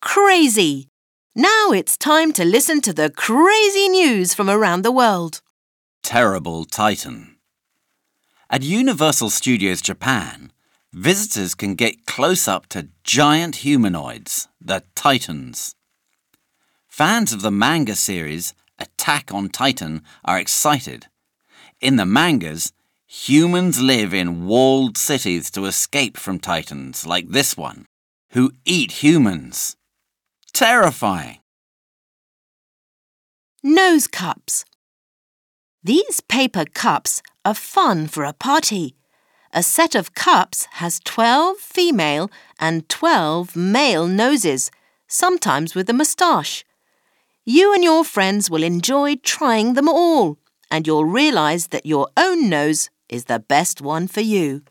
crazy. Now it's time to listen to the crazy news from around the world. Terrible Titan. At Universal Studios Japan, visitors can get close up to giant humanoids, the Titans. Fans of the manga series Attack on Titan are excited. In the mangas, humans live in walled cities to escape from Titans like this one, who eat humans. Terrifying. Nose cups. These paper cups are fun for a party. A set of cups has 12 female and 12 male noses, sometimes with a moustache. You and your friends will enjoy trying them all, and you'll realize that your own nose is the best one for you.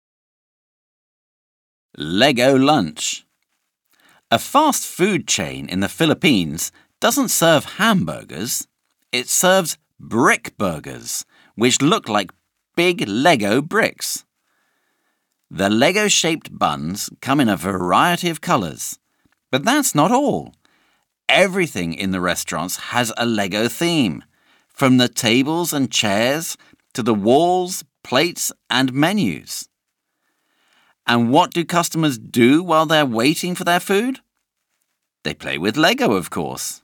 Lego lunch. A fast food chain in the Philippines doesn't serve hamburgers. It serves brick burgers, which look like big Lego bricks. The Lego-shaped buns come in a variety of colours. But that's not all. Everything in the restaurants has a Lego theme, from the tables and chairs to the walls, plates and menus. And what do customers do while they're waiting for their food? They play with Lego, of course.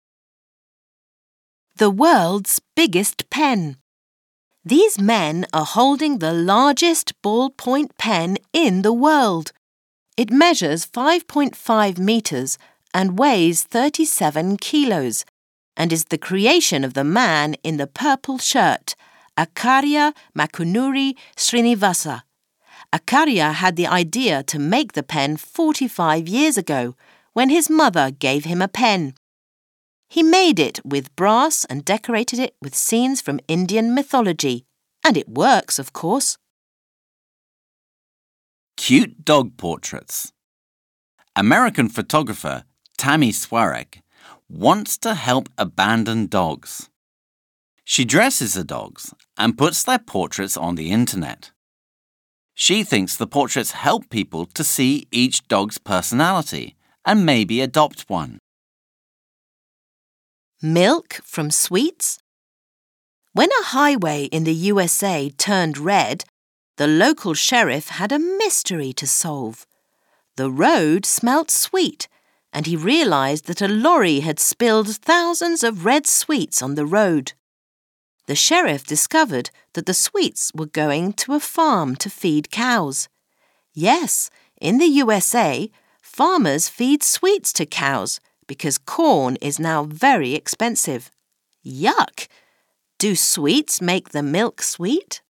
The world's biggest pen. These men are holding the largest ballpoint pen in the world. It measures 5.5 meters and weighs 37 kilos and is the creation of the man in the purple shirt, Acharya Makunuri Srinivasa. Acharya had the idea to make the pen 45 years ago when his mother gave him a pen. He made it with brass and decorated it with scenes from Indian mythology. And it works, of course. Cute dog portraits. American photographer Tammy Swarek wants to help abandoned dogs. She dresses the dogs and puts their portraits on the internet. She thinks the portraits help people to see each dog's personality and maybe adopt one. Milk from sweets. When a highway in the USA turned red, the local sheriff had a mystery to solve. The road smelt sweet, and he realized that a lorry had spilled thousands of red sweets on the road. The sheriff discovered that the sweets were going to a farm to feed cows. Yes, in the USA, farmers feed sweets to cows because corn is now very expensive. Yuck! Do sweets make the milk sweet?